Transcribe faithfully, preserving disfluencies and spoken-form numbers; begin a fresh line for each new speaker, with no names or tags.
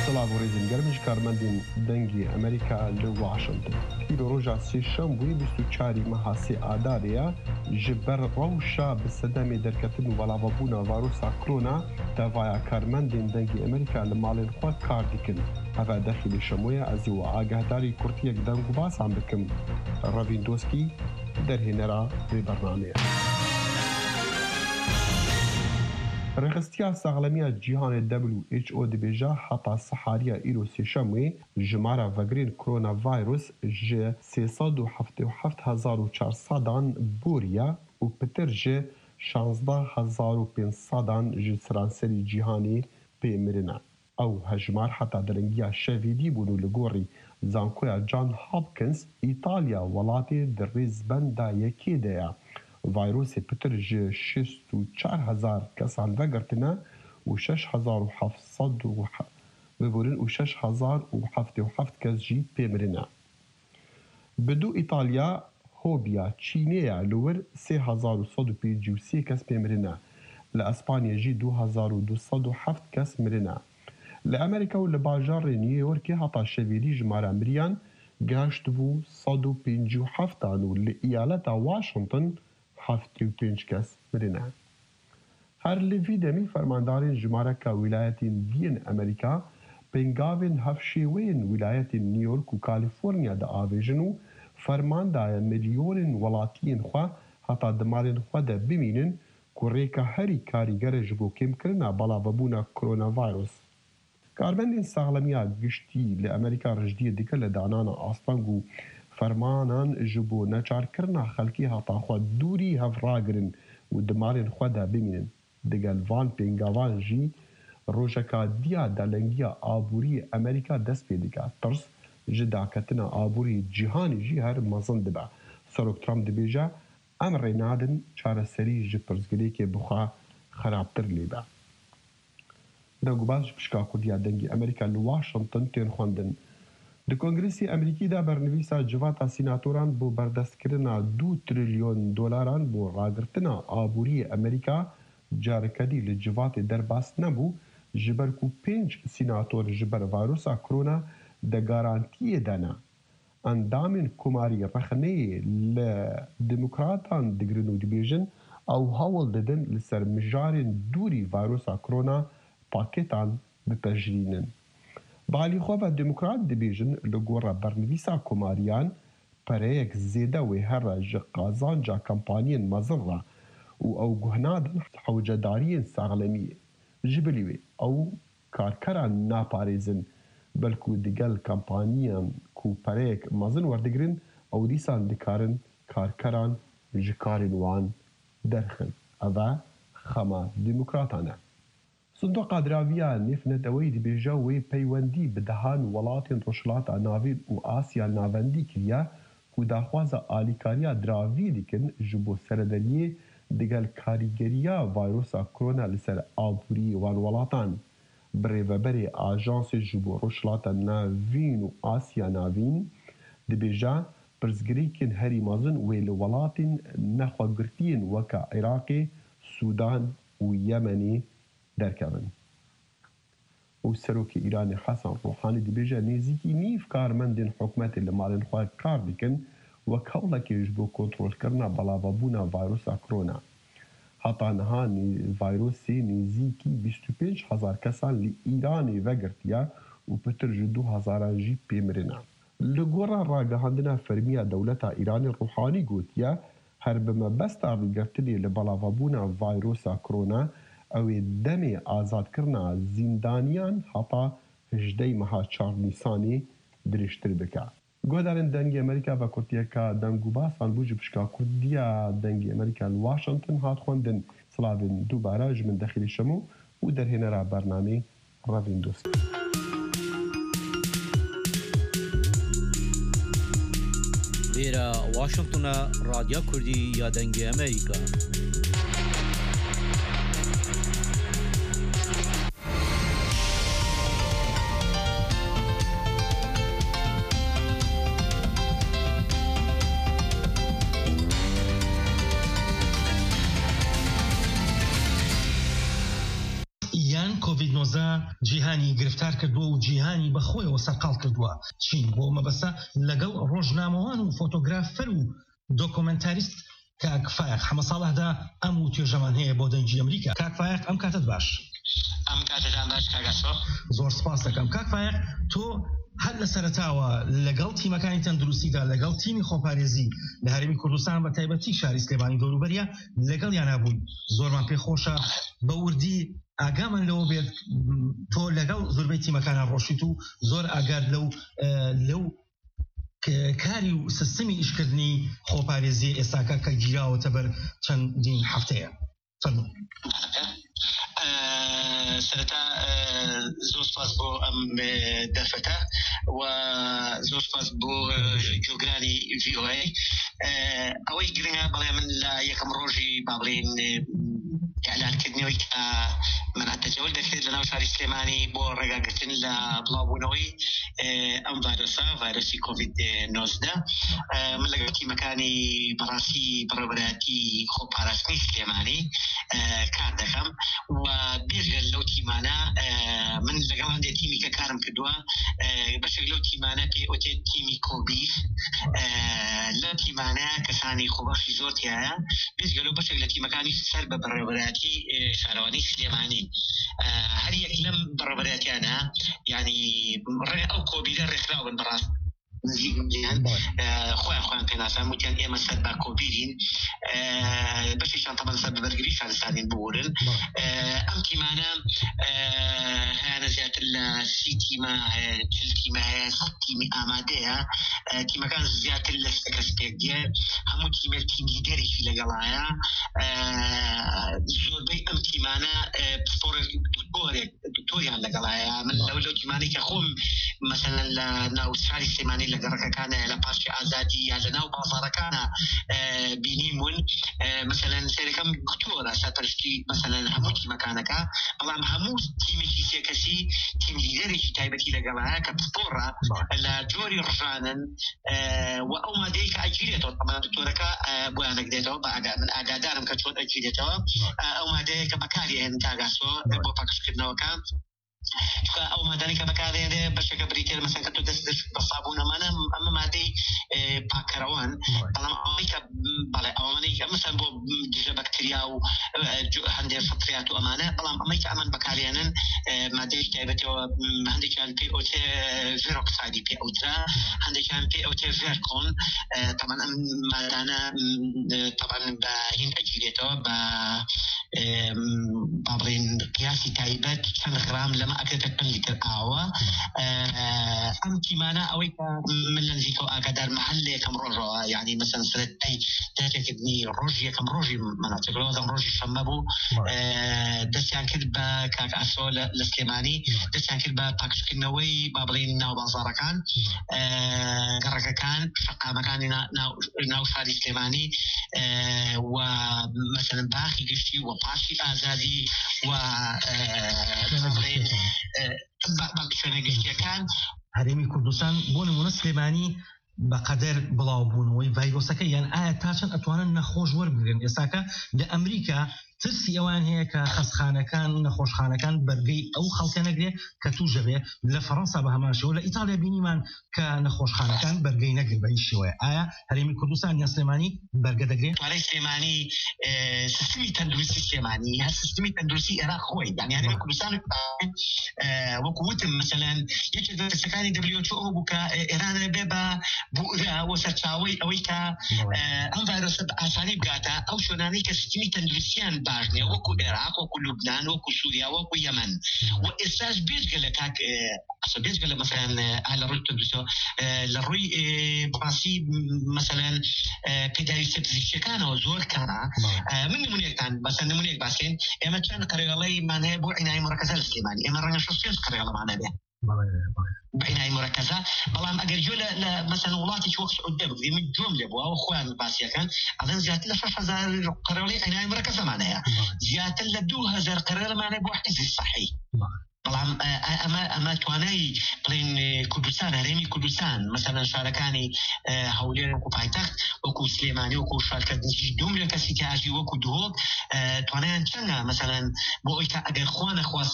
Selav û rêzên germ ji karmendên dengê Amerîka li Washington. Îro roja sêşemwê bîst û çarî meha sê Adarê ya ji ber rewşa bi sedemê derketin û belavebûna varosa korona devaya karmendên dengê Amerîka li malên xwe kar dikin. Heve dexîlê şemoye ez ê we agahdarî kurtiyek deng û basan bikim. Ravîn Doskî derhênera vê bernameya. Rêxistiya Saxlemiya Cîhanê W H O dibêje heta sihariya îro sêşemê jimara vegirên koronavirus ji sê sed û heftê û heft hezar û çar sedan boriye û pitir ji şanzdeh hezar û pênc sedan ji seranserî cîhanê pê mirine. Ew hejmar heta diringiya şevê dîbûn û li gorî zankoya John Hopkins Îtalya welatê di rêzbenda yekê de ye. Vayrosê pitir ji şêst û çar hezar kesan vegirtine û şeş hezar û heft sed biborin û şeş hezar û heftê û heft kes jî pê mirine. Bi dû Îtalya Hobiya Çînê ya li wir sê hezar û sed û pêncî û sê kes pê mirine. Li Espanyê jî du hezar û du sed û heft kes mirine. Li Amerîka û li bajarê New Yorkê heta şevêdî jimara miriyan gihişt bû sed û pêncî û heftan û li îyaleta Washington heftê û pênc kes mirine. Her li vî demî fermandarên jimareka wîlayetên dîyên Amerîka pêngavên hevşêweyên wîlayetên New York û Kalîforniya de avêjin û ferman daye milyonên welatiyên xwe heta di malên xwe de bimînin ku rêka herî karîgerê ji bo kêmkirina belavebûna koronavirus. Karmendên saxlemiya giştî li Amerîka rijdiyê dike li danana asteng û fermanan ji bo neçarkirina xelkê heta xwe dûrî hevragirin û di malên xwe de bimînin. Digel van pêngavan jî rojeka diya dalengiya aborî Amerîka dest pê dike. Tirs ji daketina aborî cîhanê jî her mezin dibe. Serok Trump dibêje em rê nadin çareserî ji pirsgirêkê bixwe xerabtir lêbe. Dengûbaz ji pişka Kurdiya dengê Amerîka li Washington tên xwendin. Di Kongresê Amerîkî de bernivîsa civata sînatoran bo berdestkirina du trilyon dolaran bo ragirtina aborî Amerîka carekedî li civatê derbas nebû ji ber ku pênc sînator ji ber varosa korona de garantiyê de ne. Endamên komarî rexneyê li demokratan digirin û dibêjin ew hewl didin li ser mijarên dûrî varosa korona pakêtan bipejirînin. Bi alî xwe ve demokrat dibêjin li gora bernivîsa komariyan pereyek zêde wê here ji qazanca kampaniyên mezin re û ew guh nadin hewcedariyên saxlemiyê. Ji bilî wê ew karkeran naparêzin belkû digel kampaniyan ku pereyek mezin werdigirin ew dîsan dikarin karkeran ji karên wan derxin. Ev e xema demokratan e. Sindoqa Diraviya Nêfneteweyî dibêje wê peywendî bi dehan welatên Rojhilata Navê û Asya Navendî kiriye ku daxwaza alîkariya diravî dikin ji bo seredeliyê digel karîgeriya vayrosa korona li ser aborî wan welatan. Bi rêveberê Ajansê ji bo Rojhilata Navîn û Asya Navîn dibêje pirsgirêkên herî mezin wê li welatên nexwegirtiyên weka Iraqê, Sûdan û Yemenê derkevin. û Serokê Îranê Hesan Rohanî dibêje nêzîkî nîv karmendên hikûmetê li malên xwe kar dikin wek hewlekê ji bo kontrolkirina belavebûna vayrosa korona. Heta niha vayrosê nêzîkî bîst û pênc hezar kesan li Îranê vegirtiye û pitir ji du hezaran jî pê mirine. Li gora ragihandina fermiya dewleta Îranê Rohanî gotiye her bi mebesta rêgirtinê li belavebûna vayrosa korona ew ê demê azadkirina zîndaniyan heta hejdeh meha çar Nîsanê dirêjtir bike. Guhdarên dengê Amerîka ve kurtiyeka dengûbasan bû ji pişka Kurdiya dengê Amerîka li Washington hat xwendin. Silavên dubare ji min Dexîlê Şemo û derhênera bernamê Ravîn Doskî.
Vêra Washingtona Radya Kurdî ya dengê Amerîka.
یان کۆڤید نۆزدە جیهانی گرفتار کردووە و جیهانی بەخۆیەوە سەرقاڵ کردووە. چین بۆ مەبەستە لەگەڵ ڕۆژنامەوان و فۆتۆگرافەر و دۆکۆمنتاریست کاکفایق حەمە ساڵحدا ئەم و توێژەمان هەیە بۆ دەنگی ئەمریکا. کاکفایق ئەم کاتت باش.
ئەم کاتتان باش کاگاسۆ.
زۆر سپاس دەکەم. کاکفایق تۆ هەر لە سەرەتاوە لەگەڵ تیمەکانی تەندروستیدا لەگەڵ تیمی خۆپارێزی لە هەرێمی کوردستان بە تایبەتی شاری سلێمانی دەوروبەریە لەگەڵ یانابوون زۆرمان پێخۆشە بە وردی ئاگامان لەوە بێت تۆ لەگەڵ زۆربەی تیمەکانە ڕۆشیت و زۆر ئاگار لەو لەو کاری و سیستمی ئیشکردنی خۆپارێزی ئێستاکە کە گیراوەتە بەر چەندین هەفتەیە.
سەرەتا زۆر سپاس بۆ ئەم دەرفەتە و زۆر سپاس بۆ جۆگرانی ڤی ئۆ ئەی. ئەوەی گرنگە بەڵێ من لە یەکەم ڕۆژی با بڵێن ئەلانکردنەوەی کە منعە تەجاوز دەکرێت لە ناو شاری سلێمانی بۆ ڕێگاگرتن لە بڵاوبوونەوەی ئەم ڤایرۆسە ڤایرۆسی کۆڤید نۆزدە من لەگەڵ تیمەکانی بەڕاستی بەڕێوەبەرایەتی خۆپاراستنی سلێمانی کار دەکەم و بێژگە لەو تیمانە من لەگەڵ هەندێک تیمی کە کارم کردووە بەشێک لەو تیمانە پێ ئۆتێت تیمی کۆبیف لە تیمانە کەسانی خۆبەخشی زۆر تایە بێژگە لەو بەشێک لە تیمەکانی سەر بە بەڕێوەبەرایەتی شارەوانی سلێمانی هەر یەک لەم بەڕێوەبەرایەتیانە یعنی ئەو کۆبیدە ڕێکخراون بەڕاست خۆیان خۆیان پێناسان وتیان ئێمە سەر با کۆبیدین بەشیشان تەمەن سەر بەبەرگری شارستانین بورن. ئەم تیمانە هیانە زیاتر لە سی تیمە چل تیمە هەیە سەد تیمی ئامادەیە تیمەکان زیاتر لە سە کەس پێک دێ هەموو تیمێک تیم لیدەرێکی لەگەڵایە زۆربەی ئەم تیمانە دکتۆرێک دکتۆریان لەگەڵایە. من لەو لەو تیمانی کە خۆم مەسەلەن لە ناو شاری سلێمانی لە گەڕەکەکانە لە پاشی ئازادی یا لە ناو بازاڕەکانە بینیمون مەسەلەن سێرەکەم دکتۆرە سەرپەرشتی مەسەلەن هەموو تیمەکانەکە بەڵام هەموو تیمێکی سێکەسی تیم لیدەرێکی تایبەتی لەگەڵایە کە پسپۆڕە لە جۆری ڕژانن و ئەو مادەی کە ئەگیرێتەوە تەمان دکتۆرەکە بۆیان نەگرێتەوە من ئاگادارم کە چۆن ئەگیرێتەوە ئەو مادەیە کە بەکاری هێن کاگاسۆ بۆ پاکشکردنەوەکە ئەو مادانی کە بەکارێنێ بەشێکە بریتێر مەسەن کە تۆ دەست بە سابوونەمانە ئەمە مادەی پاکەرەوەن بەڵام ئەوەی کە بەڵێ ئەوانەی مەسەن بۆ دژە بەکتریا و هەندێک فەتریات و ئەمانە بەڵام ئەمەی کە ئەمان بەکارێنن مادەی تایبەتەوە هەندێکیان پێ ئۆتێ ڤێرۆکسایدی پێ ئەوترا هەندێکیان پێ ئەوتێ ڤێرکۆن تەمان ئەم مادانە تەمان بە هین ئەگیرێتەوە بە با بڵێن قیاسی تایبەت چەند غرام لەمە ئەکرێتە پێنج لیتر ئاوە. ئەم تیمانە ئەوەی من لە نزیکەوە ئاگادارمە هەر لە یەکەم ڕۆژەوە یعنی مەسەن سەرەتای دەستێکردنی ڕۆژ یەکەم ڕۆژی مەناچێکەوە دەم ڕۆژی شەممە بوو دەستیان کرد بە کاک ئاسۆ لە سلێمانی دەستیان کرد بە پاکشکردنەوەی با بڵێن ناو بازاڕەکان گەڕەکەکان شەقامەکانی ناو شاری سلێمانی و مەسەلەن باخی گشتی و پاشی ئازادی و شوێنە گشتیەکان
هەرێمی کوردستان بۆ نمونە سلێمانی بەقەدەر بڵاوبوونەوەی ڤایرۆسەکە یان ئایا تا چەند ئەتوانن نەخۆش وەربگرن. ئێستاکە لە ئەمریکا ترسی ئەوان هەیە کە خەستخانەکان نەخۆشخانەکان بەرگەی ئەو خەڵکە نەگرێ کە تووژە بێ. لە فەڕەنسا بە هەمان شێوە لە ئیتالیا بینیمان کە نەخۆشخانەکان بەرگەی نەگر بە هیچ شێوەیە. ئایا هەرێمی کوردستان یان سلێمانی بەرگە دەگرێت؟
توانای سلێمانی سیستمی تەندروستی سلێمانی هەر سیستمی تەندروستی عێراق خۆی یعنی هەرێمی کوردستان وەکو وتم مەسەلەن یەکێک لە دەستەکانی دەبلیو ئەوچ ئۆ بوو کە ئێران بێ بە بوئرە و سەرچاوەی ئەوەی کە ئەم ڤایرۆسە بە ئاسانی بگاتە ئەو شوێنانەی کە سیستمی تەندروستیان باش نییە وەکو عێراق وەکو لوبنان وەکو سووریا وەکو یەمەن و ئێستاش بێژگە لە کاک بێژگە لە مەسەلەن لە ڕووی تەندروستیەوە لە ڕووی بڕاستی مەسەلەن پێداویستە پزیشکیەکانەوە زۆر کەمە. من نمونەیەکتان بەسەر نمونەیەک باسکەین ئێمە چەند قەرێڵەیمان هەیە بۆ عینایی مڕەکەزە لە سلێمانی ئێمە ڕەنگە شەست پێنج قەرێڵەمانە بێ بینایی مرکزە بەڵام ئەگەر جۆ لە مەسەن وڵاتی وەک سعودیە بگرین من جۆم لێ بووە و خۆیان باسیەکەن ئەڵێن زیاتر لە شەش هەزار قەرێڵی عینایی مرکزەمانەیە زیاتر لە دوو هەزار قەرێڵەمانەیە بۆ حیزبی سەحی. بەڵام ئەمە ئەمە توانایی بڵین کوردستان هەرێمی کوردستان مەسەلەن شارەکانی هەولێر وەکو پایتەخت وەکو سلێمانی وەکو شارکردنی دوو ملیۆن کەسی تیاژی وەکو دووەک توانایان چەندە مەسەلەن بۆ ئەوەی کە ئەگەر خوا نەخواست